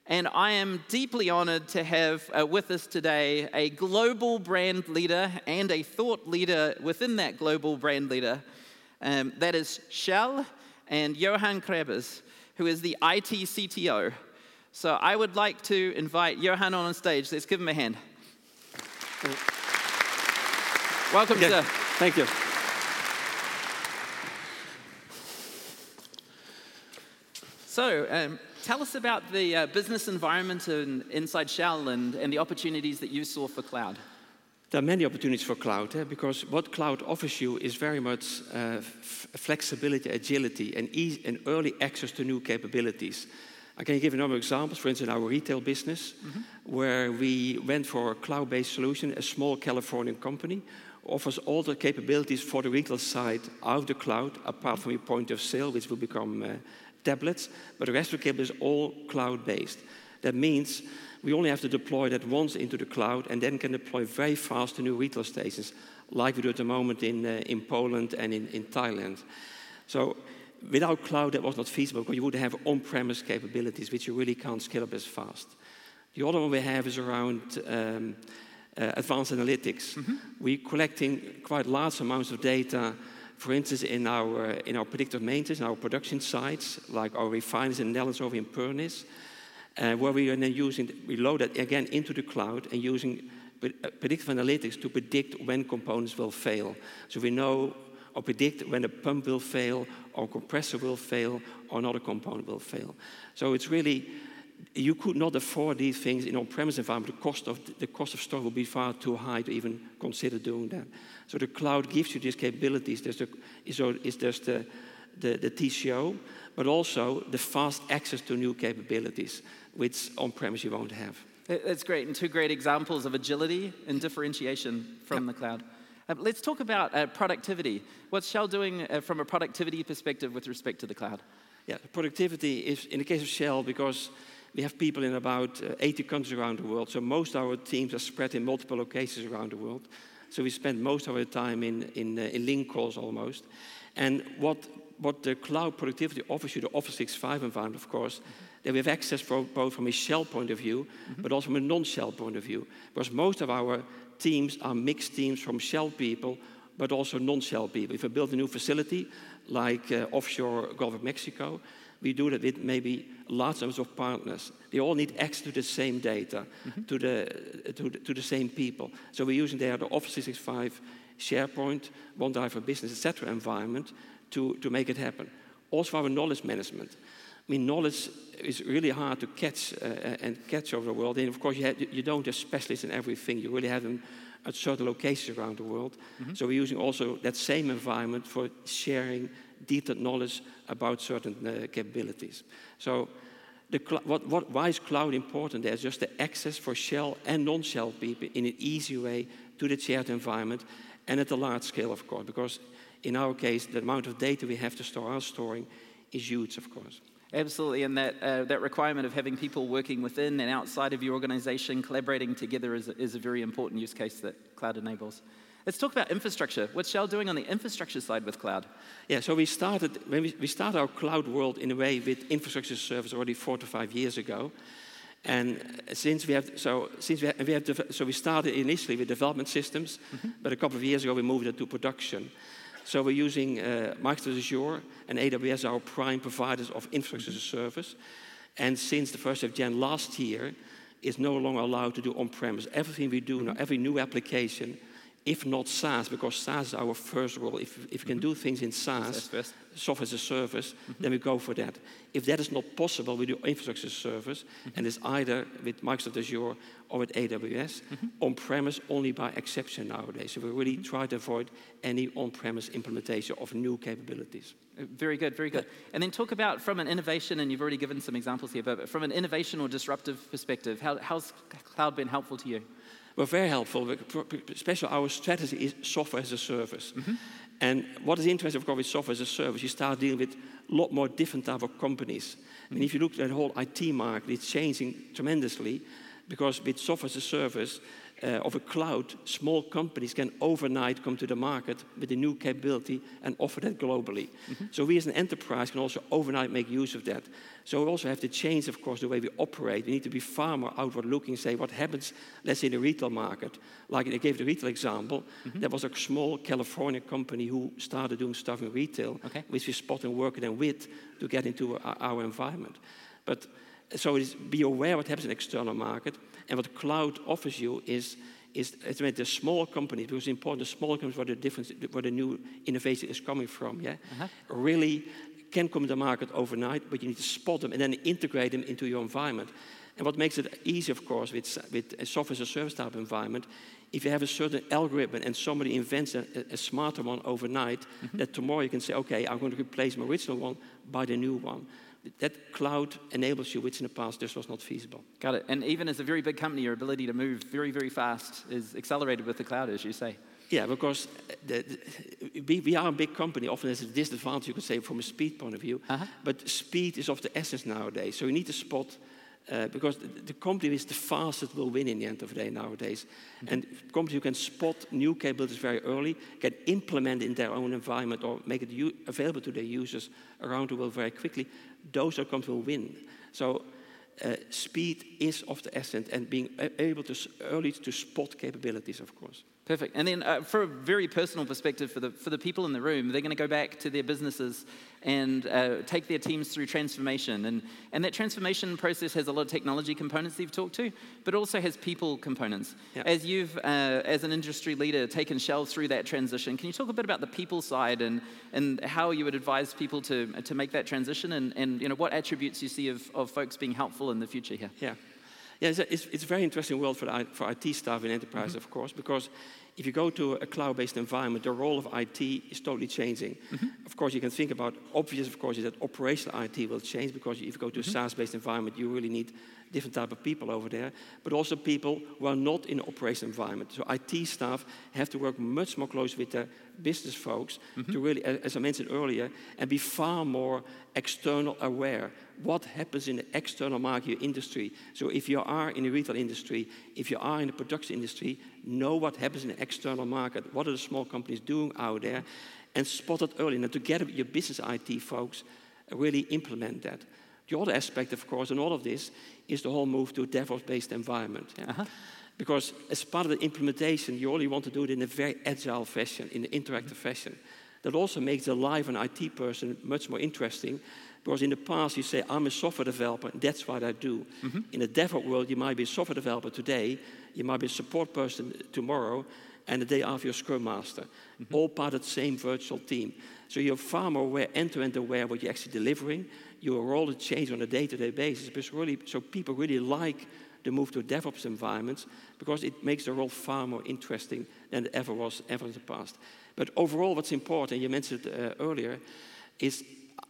And I am deeply honored to have with us today a global brand leader and a thought leader within that global brand leader. That is Shell and Johan Krebers, who is the IT CTO. So I would like to invite Johan on stage. Let's give him a hand. Welcome, sir. Thank you. So, tell us about the business environment inside Shell and the opportunities that you saw for cloud. There are many opportunities for cloud, because what cloud offers you is very much flexibility, agility, and early access to new capabilities. I can give a number of examples. For instance, in our retail business, where we went for a cloud-based solution, a small Californian company, offers all the capabilities for the retail side out of the cloud, apart from your point of sale, which will become tablets, but the rest of the cable is all cloud-based. That means we only have to deploy that once into the cloud and then can deploy very fast to new retail stations, like we do at the moment in Poland and in Thailand. So without cloud, that was not feasible because you would have on-premise capabilities, which you really can't scale up as fast. The other one we have is around advanced analytics. We're collecting quite large amounts of data. For instance, in our predictive maintenance, in our production sites, like our refineries in the Netherlands over in Pernis, where we are then we load that again into the cloud and using predictive analytics to predict when components will fail. So we know or predict when a pump will fail, or a compressor will fail, or another component will fail. So it's really, you could not afford these things in on-premise environment. The cost of storage will be far too high to even consider doing that. So the cloud gives you these capabilities. There's the TCO, but also the fast access to new capabilities, which on-premise you won't have. That's great, and two great examples of agility and differentiation from the cloud. Let's talk about productivity. What's Shell doing from a productivity perspective with respect to the cloud? Yeah, productivity is, in the case of Shell, because we have people in about 80 countries around the world, so most of our teams are spread in multiple locations around the world. So we spend most of our time in link calls almost. And what the cloud productivity offers you, the Office 365 environment, of course, that we have access both from a Shell point of view, but also from a non-Shell point of view. Because most of our teams are mixed teams from Shell people, but also non-Shell people. If we build a new facility, like offshore Gulf of Mexico, we do that with maybe large numbers of partners. They all need access to the same data, to the same people. So we're using there the Office 365, SharePoint, OneDrive for Business, etc. environment to make it happen. Also our knowledge management. I mean, knowledge is really hard to catch over the world. And of course, you don't have specialists in everything. You really have them at certain locations around the world. So we're using also that same environment for sharing detailed knowledge about certain capabilities. So why is cloud important? There's just the access for Shell and non-Shell people in an easy way to the shared environment, and at a large scale, of course, because in our case, the amount of data we have to store, our storing, is huge, of course. Absolutely, and that requirement of having people working within and outside of your organization, collaborating together is a very important use case that cloud enables. Let's talk about infrastructure. What's Shell doing on the infrastructure side with cloud? Yeah, so we started our cloud world in a way with infrastructure service already 4 to 5 years ago. And we started initially with development systems, but a couple of years ago we moved it to production. So we're using Microsoft Azure and AWS, our prime providers of infrastructure as a service. And since the 1st of January last year, it's no longer allowed to do on-premise. Everything we do now, every new application, if not SaaS, because SaaS is our first role. If we can do things in SaaS, software as a service, then we go for that. If that is not possible, we do infrastructure as a service, and it's either with Microsoft Azure or with AWS, on-premise only by exception nowadays. So we really try to avoid any on-premise implementation of new capabilities. Very good, very good. And then talk about from an innovation, and you've already given some examples here, but from an innovation or disruptive perspective, how's cloud been helpful to you? Well, very helpful, especially our strategy is software as a service. And what is interesting, of course, with software as a service, you start dealing with a lot more different type of companies. I mean, if you look at the whole IT market, it's changing tremendously, because with software as a service, of a cloud, small companies can overnight come to the market with a new capability and offer that globally. So we as an enterprise can also overnight make use of that. So we also have to change, of course, the way we operate. We need to be far more outward-looking, say what happens, let's say, in the retail market. Like I gave the retail example, there was a small California company who started doing stuff in retail, which we spot and work then with to get into our environment. But so be aware what happens in the external market, and what cloud offers you is the small companies, because it's important, the small companies where the new innovation is coming from, really can come to the market overnight, but you need to spot them and then integrate them into your environment. And what makes it easy, of course, with a software as a service type environment, if you have a certain algorithm and somebody invents a smarter one overnight, that tomorrow you can say, okay, I'm going to replace my original one by the new one. That cloud enables you, which in the past this was not feasible. Got it. And even as a very big company, your ability to move very, very fast is accelerated with the cloud, as you say. Yeah, because we are a big company. Often there's a disadvantage, you could say, from a speed point of view. But speed is of the essence nowadays. So you need to spot, because the company which is the fastest will win in the end of the day nowadays. And companies who can spot new capabilities very early, can implement in their own environment or make it available to their users around the world very quickly, those are companies will win. So speed is of the essence, and being able to early to spot capabilities, of course. Perfect. And then for a very personal perspective, for the people in the room, they're going to go back to their businesses and take their teams through transformation. And that transformation process has a lot of technology components that you've talked to, but also has people components. Yeah. As you've, as an industry leader, taken Shell through that transition, can you talk a bit about the people side and how you would advise people to make that transition, and you know, what attributes you see of folks being helpful in the future here? Yeah. Yeah, it's a very interesting world for IT staff in enterprise, of course, because if you go to a cloud-based environment, the role of IT is totally changing. Of course, you can think about, obvious, of course, is that operational IT will change, because if you go to a SaaS-based environment, you really need different type of people over there, but also people who are not in an operational environment. So IT staff have to work much more closely with their business folks to really, as I mentioned earlier, and be far more external aware. What happens in the external market industry? So if you are in the retail industry, if you are in the production industry, know what happens in the external market. What are the small companies doing out there? And spot it early. And together with your business IT folks, really implement that. The other aspect, of course, in all of this is the whole move to a DevOps-based environment. Yeah? Because as part of the implementation, you only want to do it in a very agile fashion, in an interactive fashion. That also makes the life of an IT person much more interesting, because in the past you say, I'm a software developer, and that's what I do. In the DevOps world, you might be a software developer today, you might be a support person tomorrow, and the day after you're a Scrum Master. All part of the same virtual team. So you're far more aware, end-to-end aware of what you're actually delivering. Your role is changed on a day-to-day basis. So people really like the move to DevOps environments, because it makes the role far more interesting than it ever was in the past. But overall, what's important, you mentioned it earlier, is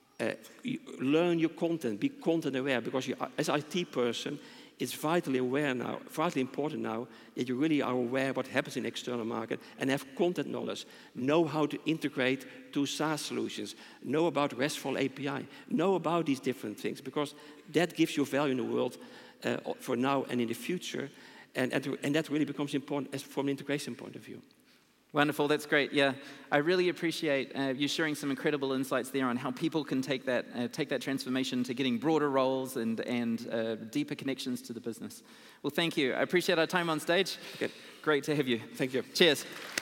learn your content, be content aware, because you, as an IT person, it's vitally important now that you really are aware what happens in the external market and have content knowledge, know how to integrate to SaaS solutions, know about RESTful API, know about these different things, because that gives you value in the world for now and in the future, and that really becomes important from an integration point of view. Wonderful, that's great. Yeah, I really appreciate you sharing some incredible insights there on how people can take that transformation to getting broader roles and deeper connections to the business. Well, thank you. I appreciate our time on stage. Okay. Great to have you. Thank you. Cheers.